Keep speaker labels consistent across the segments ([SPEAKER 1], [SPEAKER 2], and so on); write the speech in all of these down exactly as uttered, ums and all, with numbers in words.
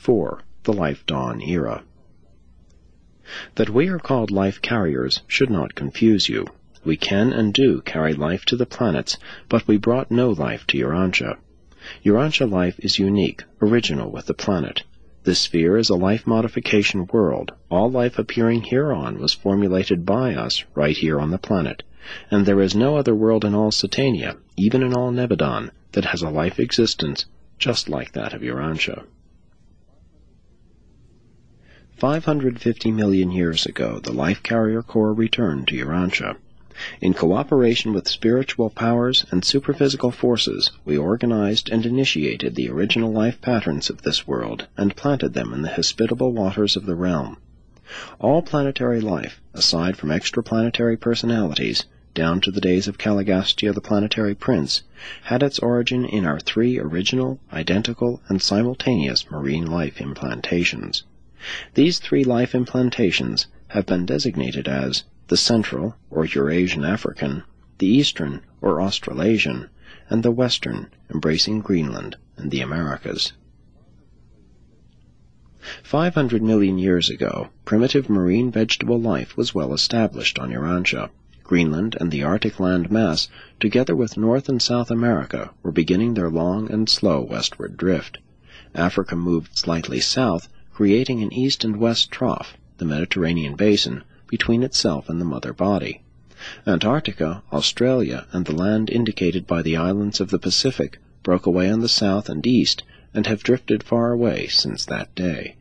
[SPEAKER 1] four. The Life Dawn Era. That we are called life carriers should not confuse you. We can and do carry life to the planets, but we brought no life to Urantia. Urantia life is unique, original with the planet. This sphere is a life modification world. All life appearing hereon was formulated by us right here on the planet, and there is no other world in all Satania, even in all Nebadon, that has a life existence just like that of Urantia. Five hundred fifty million years ago, the Life Carrier Corps returned to Urantia. In cooperation with spiritual powers and superphysical forces, we organized and initiated the original life patterns of this world and planted them in the hospitable waters of the realm. All planetary life, aside from extraplanetary personalities, down to the days of Caligastia the planetary prince, had its origin in our three original, identical, and simultaneous marine life implantations. These three life implantations have been designated as the Central, or Eurasian African, the Eastern, or Australasian, and the Western, embracing Greenland and the Americas. Five hundred million years ago, primitive marine vegetable life was well established on Urantia. Greenland and the Arctic land mass, together with North and South America, were beginning their long and slow westward drift. Africa moved slightly south, creating an east and west trough, the Mediterranean basin, between itself and the mother body. Antarctica, Australia, and the land indicated by the islands of the Pacific broke away on the south and east and have drifted far away since that day.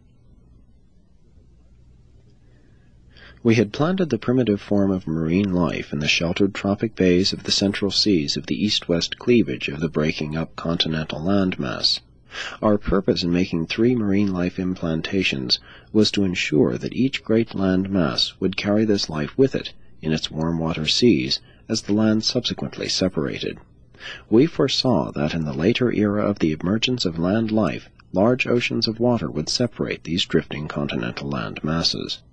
[SPEAKER 1] We had planted the primitive form of marine life in the sheltered tropic bays of the central seas of the east-west cleavage of the breaking up continental landmass. Our purpose in making three marine life implantations was to ensure that each great land mass would carry this life with it in its warm water seas as the land subsequently separated. We foresaw that in the later era of the emergence of land life, large oceans of water would separate these drifting continental land masses.